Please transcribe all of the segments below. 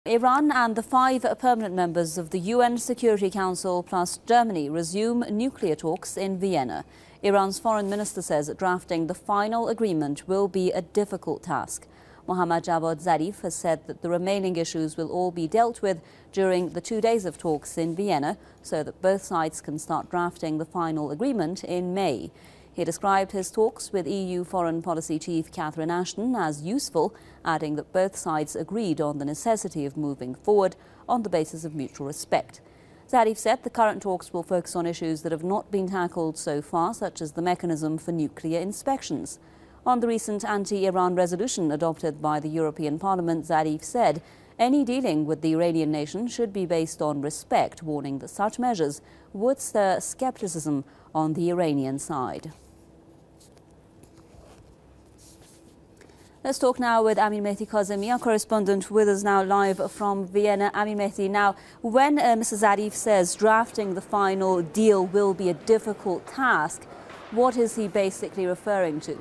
Iran and the 5 permanent members of the UN Security Council plus Germany resume nuclear talks in Vienna. Iran's foreign minister says drafting the final agreement will be a difficult task. Mohammad Javad Zarif has said that the remaining issues will all be dealt with during the 2 days of talks in Vienna so that both sides can start drafting the final agreement in May. He described his talks with EU Foreign Policy Chief Catherine Ashton as useful, adding that both sides agreed on the necessity of moving forward on the basis of mutual respect. Zarif said the current talks will focus on issues that have not been tackled so far, such as the mechanism for nuclear inspections. On the recent anti-Iran resolution adopted by the European Parliament, Zarif said any dealing with the Iranian nation should be based on respect, warning that such measures would stir skepticism on the Iranian side. Let's talk now with Amir Mehdi Kazemi, our correspondent with us now live from Vienna. Amir Mehdi, now, when Mr. Zarif says drafting the final deal will be a difficult task, what is he basically referring to?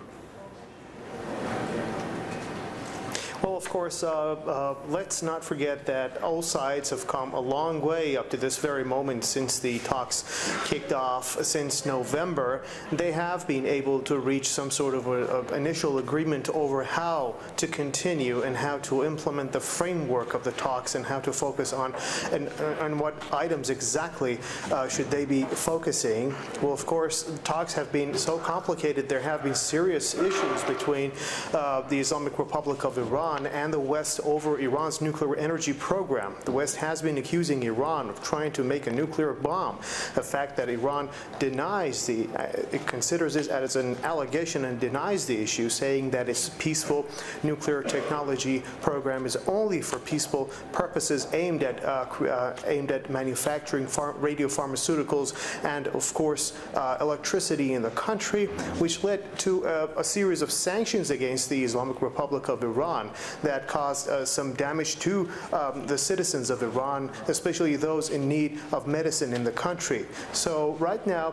Well, of course, let's not forget that all sides have come a long way up to this very moment since the talks kicked off since November. They have been able to reach some sort of initial agreement over how to continue and how to implement the framework of the talks and how to focus on what items exactly should they be focusing. Well, of course, talks have been so complicated. There have been serious issues between the Islamic Republic of Iran and the West over Iran's nuclear energy program. The West has been accusing Iran of trying to make a nuclear bomb, a fact that Iran denies it considers it as an allegation and denies the issue, saying that its peaceful nuclear technology program is only for peaceful purposes aimed at manufacturing radiopharmaceuticals and, of course, electricity in the country, which led to a series of sanctions against the Islamic Republic of Iran that caused some damage to the citizens of Iran, especially those in need of medicine in the country. So right now,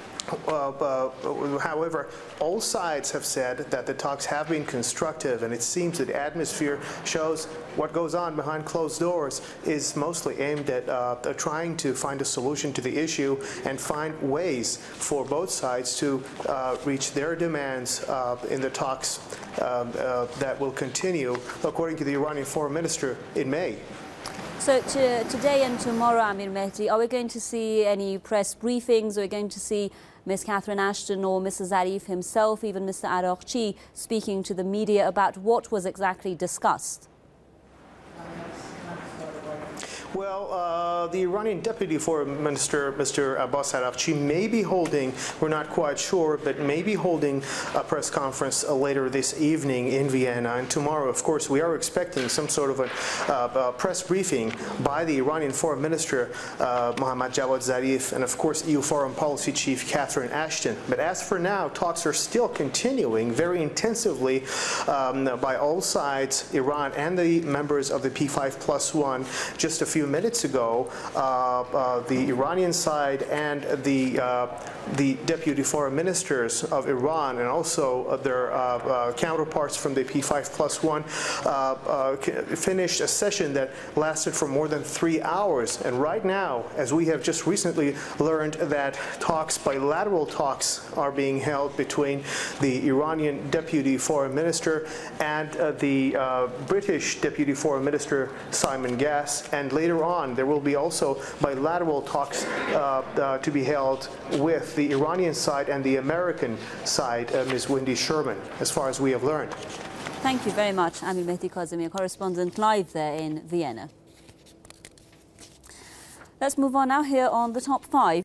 however, all sides have said that the talks have been constructive, and it seems that the atmosphere shows what goes on behind closed doors is mostly aimed at trying to find a solution to the issue and find ways for both sides to reach their demands in the talks that will continue, according to the Iranian foreign minister, in May. So today and tomorrow, Amir Mehdi, are we going to see any press briefings? Are we going to see Ms. Catherine Ashton or Mr. Zarif himself, even Mr. Araghchi, speaking to the media about what was exactly discussed? Well, the Iranian Deputy Foreign Minister, Mr. Abbas Araghchi, may be holding, we're not quite sure, but may be holding a press conference later this evening in Vienna. And tomorrow, of course, we are expecting some sort of a press briefing by the Iranian Foreign Minister, Mohammad Javad Zarif, and, of course, EU Foreign Policy Chief Catherine Ashton. But as for now, talks are still continuing very intensively by all sides, Iran and the members of the P5+1. Just a few minutes ago, the Iranian side and the deputy foreign ministers of Iran and also their counterparts from the P5+1 finished a session that lasted for more than 3 hours. And right now, as we have just recently learned, that bilateral talks are being held between the Iranian deputy foreign minister and the British deputy foreign minister Simon Gass, and later on there will be also bilateral talks to be held with the Iranian side and the American side, Ms. Wendy Sherman, as far as we have learned. Thank you very much, Amir Mehdi Kazemi, correspondent live there in Vienna. Let's move on now here on the top 5.